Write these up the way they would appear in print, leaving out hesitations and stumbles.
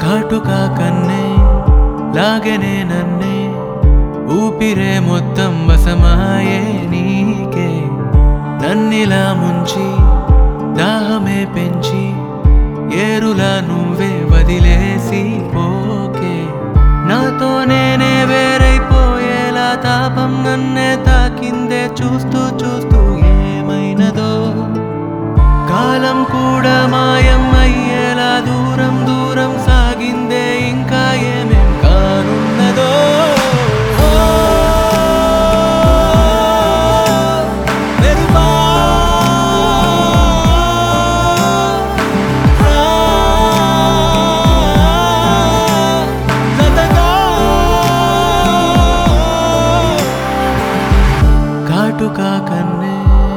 కాటుకా కన్నే లాగెనే నన్నే ఊపిరే మొత్తం వశమాయే నీకే నన్నిలా ముంచి దాహమే పెంచి ఏరులా నువ్వే వదిలేసి పోకే నాతో నేనే వేరైపోయేలా తాపం నన్నే తాకిందే చూస్తూ చూస్తూ ఏమైనదో కాలం కూడా మాయం అయ్యేలా దూరం దూరం సాగిందే ఇంకా ఏమేం కానున్నదో కాటుకా కన్నే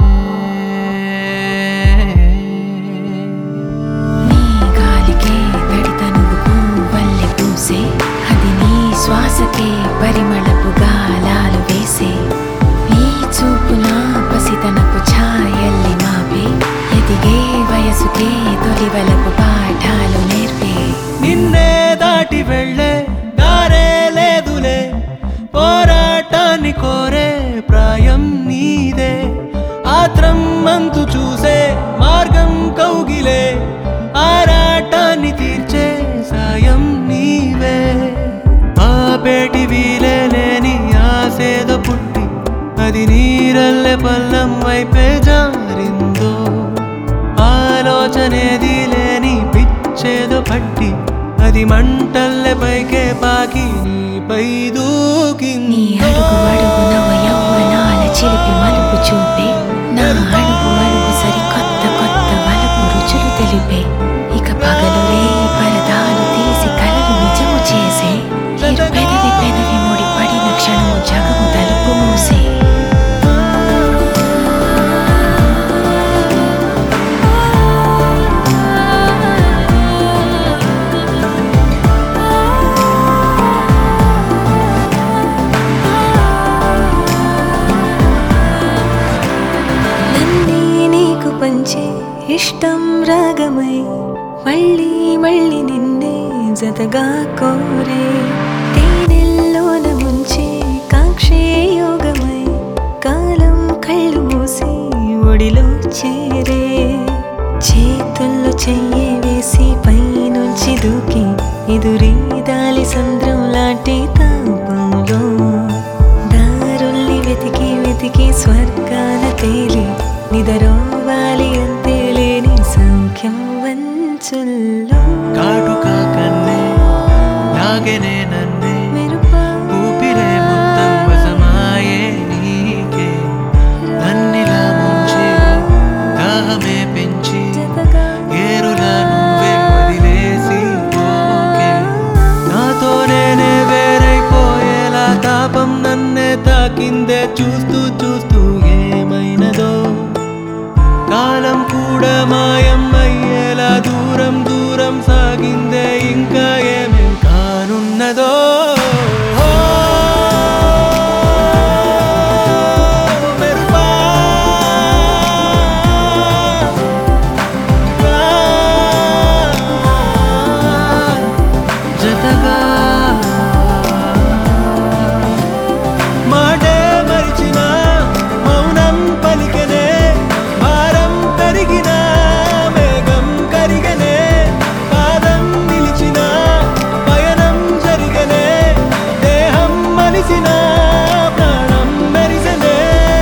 శ్వాసకే పరిమళపు గాలాలు వేసే ఈ చూపున పసితనపు ఛాయల్లి మాపే ఎదిగే వయసుకే తొలివలపు పాఠాలు నేర్పే నిన్నే దాటి వెళ్ళే దారే లేదులే పోరాటాన్ని కోరే ప్రాయం నీదే ఆత్రం అంతు చూసే మార్గం కౌగిలే ఆరాటాన్ని తీర్చే సాయం నీవే పేటి వీలే లేని ఆసేదో పుట్టి అది నీరల్లె పల్లం వైపే జారిందో ఆలోచనేది లేని పిచ్చేదో పట్టి అది మంటల్లె పైకే పాకి నీపై దూకిందో యౌవనాల చిలిపి మలుపు చూపే నా అడుగు అడుగు సరి కొత్త కొత్త వలపు రుచులు తెలిపే ఇక పగలు రే పరదాలు తీసి కలలు నిజము చేసే పెదవి పెదవి ముడి పడిన క్షణము జగము తలుపు మూసే నన్నే నీకు పంచే ఇష్టం రాగమై మళ్ళీ మళ్ళీ నిన్నే జతగా కోరే తేనెల్లోన ముంచే కాక్షే యోగమై కాలం కళ్ళు మూసి ఒడిలో చేరే చేతుల్లో చెయ్యి వేసి పైనుంచి దూకి ఎదురీదాలి సంద్రం లాంటి తాపంలో దారుల్ని వెతికి వెతికి స్వర్గాన తేలి నిదరోవాలి అంతే లేని సౌఖ్యం వంచుల్లో కాటుకా కన్నే లాగెనే నన్నే ఊపిరే మొత్తం వశమాయే నీకే నన్నిలా ముంచి దాహమే పెంచి ఏరులా నువ్వే వదిలేసి పోకే నాతో నేనే వేరైపోయేలా తాపం నన్నే తాకిందే చూస్తూ చూస్తూ ఏమైనదో కాలం కూడా మాయం అయ్యేలా దూరం దూరం సాగిందే ఇంకా ఏమేం కానున్నదో జతగా మాటే మరిచిన మౌనం పలికనే భారం పెరిగిన మేఘం కరిగనే పాదం నిలిచిన పయనం జరిగనే దేహం మలిసిన ప్రాణం మెరిసనే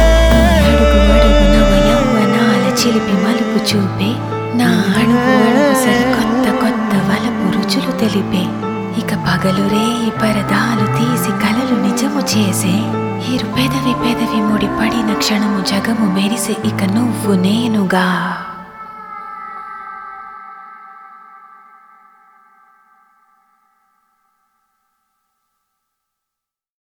యౌవనాల చిలిపి మలుపు చూపే నా అడుగు అడుగు సరి కొత్త కొత్త వలపు రుచులు తెలిపే ఇక పగలు రే పరదాలు తీసి కలలు నిజము చేసే ఇరు పెదవి పెదవి ముడి పడిన క్షణము జగము మెరిసే ఇక నువ్వు నేనుగా